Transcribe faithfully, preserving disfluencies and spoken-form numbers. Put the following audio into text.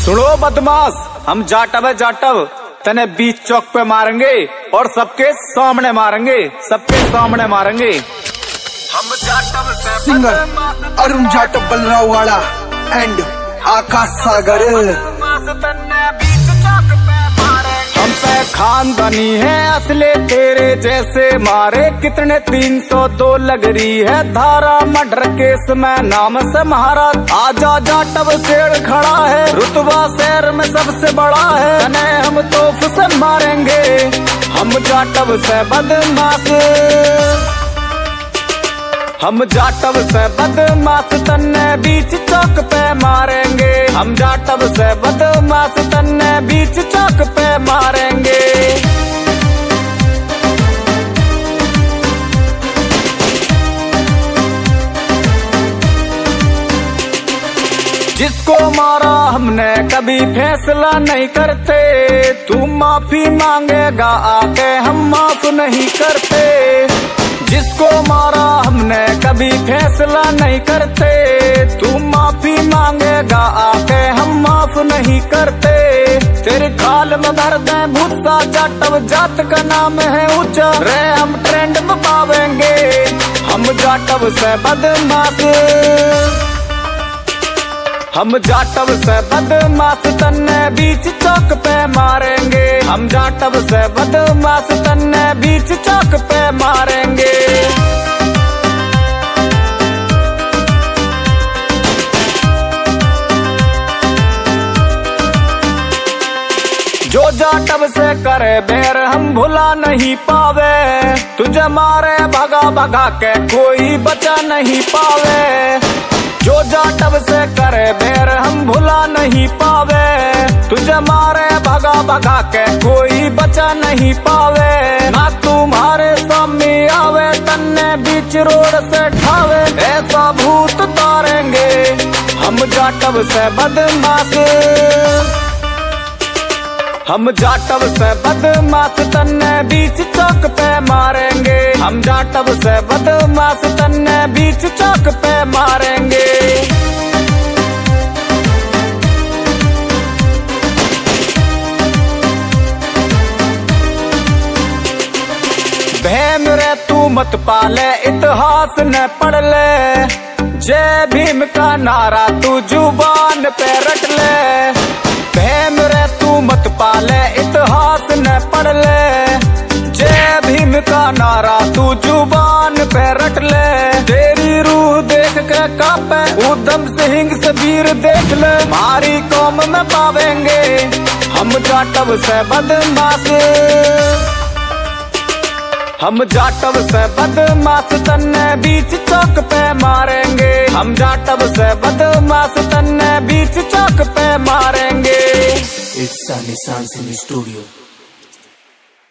सुनो बदमाश, हम जाटव है जाटव, तने बीच चौक पे मारेंगे और सबके सामने मारेंगे, सबके सामने मारेंगे। हम जाटव से सिंगर अरुण जाटव, बलराव वाला एंड आकाश सागर। हम पे खानदानी है असले तेरे जैसे मारे कितने तीन सौ दो लग रही है धारा मर्डर केस में नाम से महाराज। आजा जाटव शेर खड़ा है, रुतबा शहर में सबसे बड़ा है, तने हम तोफ से मारेंगे। हम जाटव से बदमाश, हम जाटव से बदमाश तन्ने बीच चौक पे मारेंगे। हम जाटव से बदमाश तन्ने बीच चौक पे मारेंगे। जिसको मारा हमने कभी फैसला नहीं करते, तू माफी मांगेगा आके हम माफ नहीं करते। जिसको मारा हमने कभी फैसला नहीं करते, तू माफी मांगेगा आके हम माफ नहीं करते। तेरे खाल में भर दे भूसा, जाटव जात का नाम है ऊंचा, रे हम ट्रेंड में पावेंगे। हम जाटव से बदमाश, हम जाटव से बदमाश तन्ने बीच चौक पे मारेंगे। हम जाटव से बदमाश तन्ने बीच चौक पे मारेंगे। जो जाटव से करे बैर हम भुला नहीं पावे, तुझे मारे भगा भगा के कोई बचा नहीं पावे। जो जाटव से करे बैर हम भुला नहीं पावे, तुझे मारे भगा भगा के कोई बचा नहीं पावे। ना तुम्हारे सामने आवे तन्ने बीच रोड से ठावे, ऐसा भूत तारेंगे। हम जाटव से बदमाश, हम जाटव से बदमाश तन्ने बीच चौक पे मारेंगे। हम जाटव से बदमाश तन्ने बीच चौक पे मारेंगे। भैम रे तू मत पाले, इतिहास न पढ़ ले, जय भीम का नारा तू जुबान पे रट ले। भैम रे तू मत पाले, इतिहास न पढ़ ले, जय भीम का नारा तू जुबान पे रट ले। तेरी रूह देख के कांपे उधम सिंह से वीर देख ले, हमारी कौम में पावेंगे। हम जाटव से बदमाश, हम जाटव से बदमाश तन्ने बीच चौक पे मारेंगे। हम जाटव से बदमाश तन्ने बीच चौक पे मारेंगे। It's Sunny Sounds in the studio.